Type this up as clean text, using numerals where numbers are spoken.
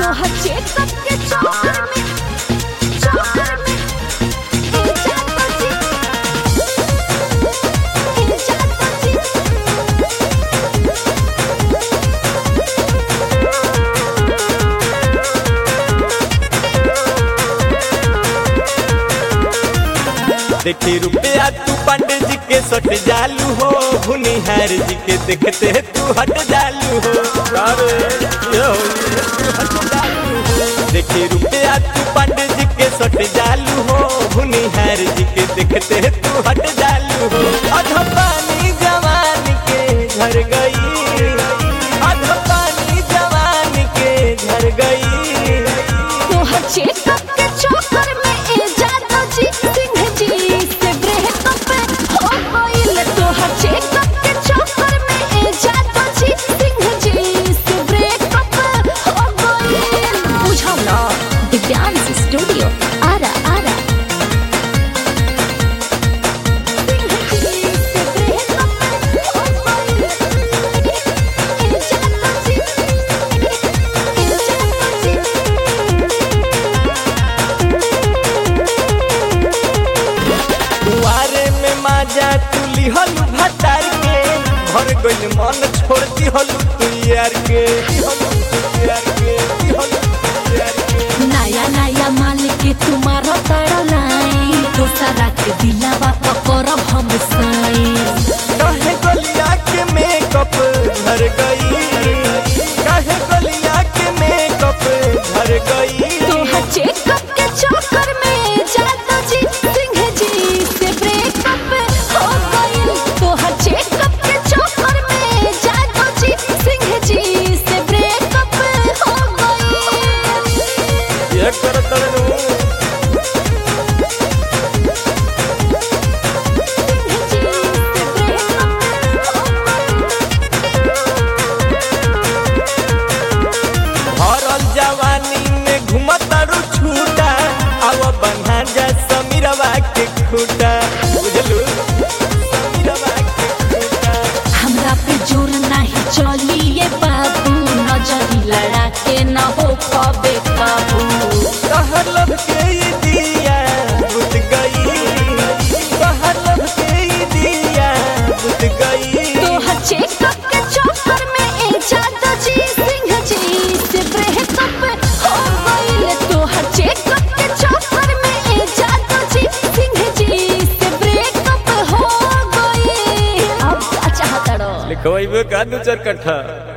तोहर चेकअप के चक्कर में देखी रुपया तू पंडित जी के सट जालू हो, भुनिहार जी के देखते तू हट जालू हो। देखी रुपया तू पंडित जी के सट जालू हो, भुनिहार जी के देखते तू हट जालू हो। अध पानी जवान के झर गई, अध पानी जवान के झर गई। तोहर चेकअप के चक्कर में ए जादो जी सिंह जी से ब्रेकअप हो गइल। तोहर चेकअप के चक्कर में ए जादो जी सिंह जी से ब्रेकअप हो गइल। बुझला दिव्यांश स्टूडियो आरा आरा। माजा तू लिहल भटार के भर गइल मन छोड़ दिहल तू यार के। नया नया माल के तुम्हारा तड़लाई, दूसरा के दिलावा पकड़ब हम साई। काहे गलिया के मेकअप भर गई, काहे गलिया के मेकअप भर गई। तोहर चेकअप के चक्कर में जादो जी सिंह जी से ब्रेकअप हो गइल। तोहर चेकअप के चक्कर में जादो जी सिंह जी से ब्रेकअप हो गइल। ये करत रहू खूटा। हमरा पे जोर नहीं चली ये बाबू, नजरी लड़ा के न हो पाबे काबू। कहर लब के दिया बुझ गई, कहर लब के दिया बुझ गई। तोहर चेकअप के चक्कर में ए जादो जी सिंह जी से ब्रेकअप हो गइल। तोहर चेकअप के चक्कर में ए जादो जी सिंह जी से ब्रेकअप हो गइल। अब क्या चाहता रो लिखवाइबे का 2-4 कट्ठा।